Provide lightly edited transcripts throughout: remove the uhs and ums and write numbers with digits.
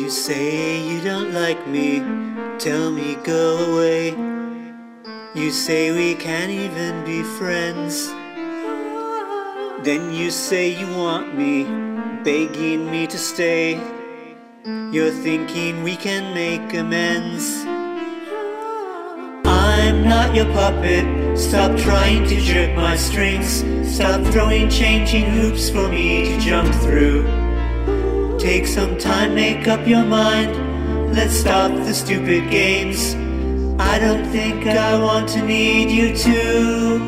You say you don't like me, tell me go away. You say we can't even be friends. Then you say you want me, begging me to stay. You're thinking we can make amends. I'm not your puppet, stop trying to jerk my strings. Stop throwing changing hoops for me to jump through. Take some time, make up your mind, let's stop the stupid games. I don't think I want to need you to.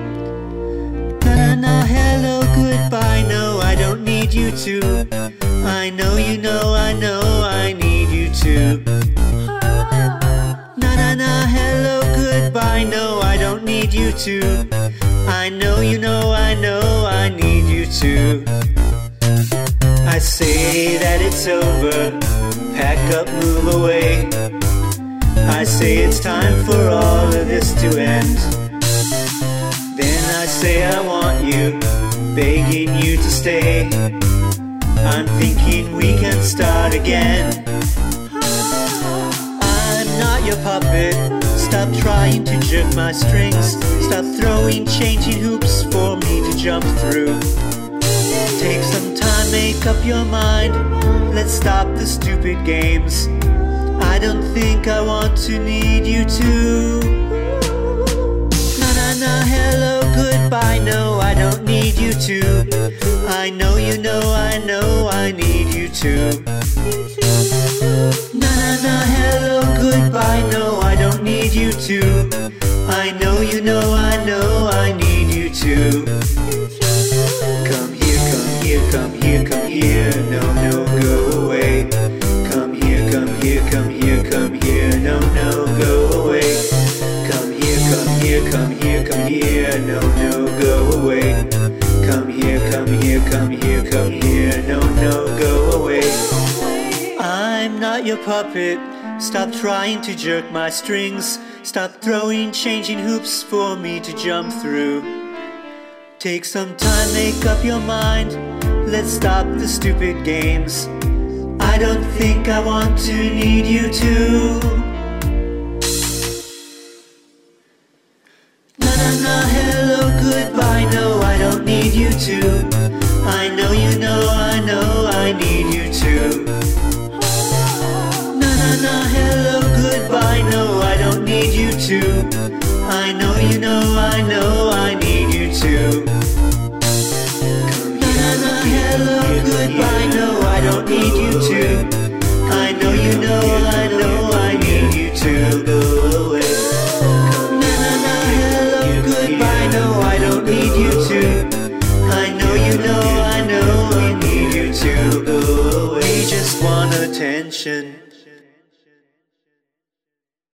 Na hello, goodbye, no, I don't need you to. I know you know, I know I need you to. Na hello, goodbye, no, I don't need you to. I know you know, I know I need you to. I say that it's over, pack up, move away. I say it's time for all of this to end. Then I say I want you, begging you to stay. I'm thinking we can start again. I'm not your puppet, stop trying to jerk my strings. Stop throwing changing hoops for me to jump through. Take some time, make up your mind, let's stop the stupid games. I don't think I want to need you to. Na hello, goodbye, no, I don't need you to. I know you know, I know I need you to. Na hello, goodbye, no, I don't need you to. I know you know, I know I need you to. Come here, come here, come here, come here, no, no, go away. Come here, come here, come here, come here, no, no, go away. Come here, come here, come here, come here, no, no, go away. Come here, come here, come here, come here, no, no, go away. I'm not your puppet, stop trying to jerk my strings. Stop throwing changing hoops for me to jump through. Take some time, make up your mind, let's stop the stupid games. I don't think I want to need you to. Na hello, goodbye, no, I don't need you to. I know you know, I know I need you to. Na hello, goodbye, no, I don't need you to. I know you know, I know I need you to. Na hello, goodbye, no, I don't need you to. I know you know, I know I need you to. Go away. Na hello, goodbye, no, I don't need you to. I know you know, I know I need you to. Go away. We just want attention.